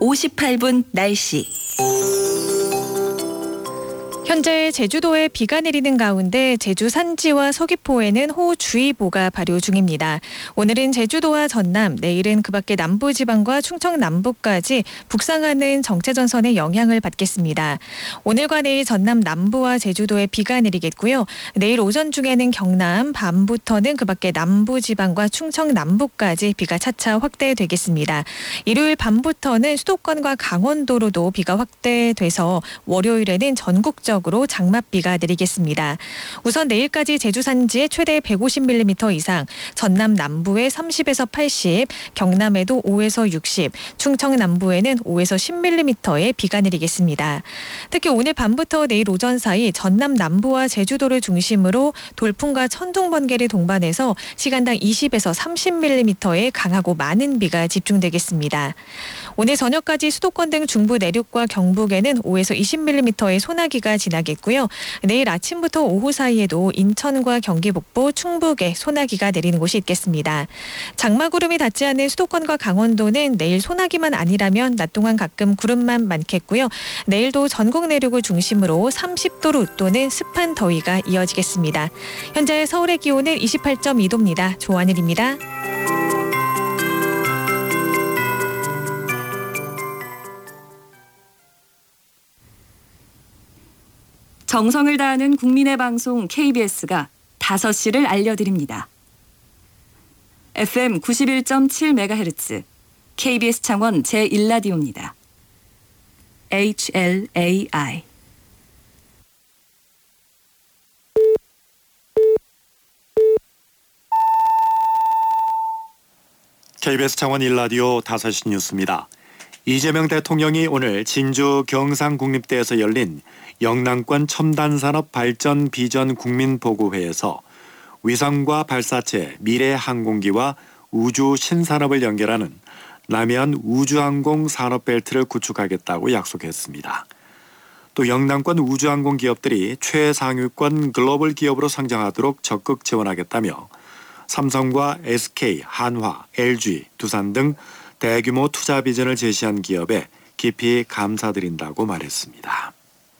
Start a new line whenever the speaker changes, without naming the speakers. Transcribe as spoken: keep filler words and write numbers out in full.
오십팔 분 날씨.
현재 제주도에 비가 내리는 가운데 제주 산지와 서귀포에는 호우주의보가 발효 중입니다. 오늘은 제주도와 전남, 내일은 그 밖에 남부지방과 충청 남부까지 북상하는 정체전선의 영향을 받겠습니다. 오늘과 내일 전남 남부와 제주도에 비가 내리겠고요. 내일 오전 중에는 경남, 밤부터는 그 밖에 남부지방과 충청 남부까지 비가 차차 확대되겠습니다. 일요일 밤부터는 수도권과 강원도로도 비가 확대돼서 월요일에는 전국적으로 장맛비가 내리겠습니다. 우선 내일까지 제주 산지에 최대 백오십 밀리미터 이상, 전남 남부에 삼십에서 팔십, 경남에도 오에서 육십, 충청 남부에는 오에서 십 밀리미터의 비가 내리겠습니다. 특히 오늘 밤부터 내일 오전 사이 전남 남부와 제주도를 중심으로 돌풍과 천둥 번개를 동반해서 시간당 이십에서 삼십 밀리미터의 강하고 많은 비가 집중되겠습니다. 오늘 저녁까지 수도권 등 중부 내륙과 경북에는 오에서 이십 밀리미터의 소나기가 지나겠고요. 내일 아침부터 오후 사이에도 인천과 경기 북부, 충북에 소나기가 내리는 곳이 있겠습니다. 장마구름이 닿지 않는 수도권과 강원도는 내일 소나기만 아니라면 낮 동안 가끔 구름만 많겠고요. 내일도 전국 내륙을 중심으로 삼십 도로 또는 습한 더위가 이어지겠습니다. 현재 서울의 기온은 이십팔 점 이 도입니다. 조한일입니다.
정성을 다하는 국민의 방송 케이비에스가 다섯 시를 알려드립니다. 에프엠 구십일 점 칠 메가헤르츠 케이비에스 창원 제일 라디오입니다. 에이치엘에이아이
케이비에스 창원 일 라디오 다섯 시 뉴스입니다. 이재명 대통령이 오늘 진주 경상국립대에서 열린 영남권 첨단산업 발전 비전 국민보고회에서 위성과 발사체, 미래 항공기와 우주 신산업을 연결하는 남해안 우주항공 산업벨트를 구축하겠다고 약속했습니다. 또 영남권 우주항공 기업들이 최상위권 글로벌 기업으로 성장하도록 적극 지원하겠다며 삼성과 에스케이, 한화, 엘지, 두산 등 대규모 투자 비전을 제시한 기업에 깊이 감사드린다고 말했습니다.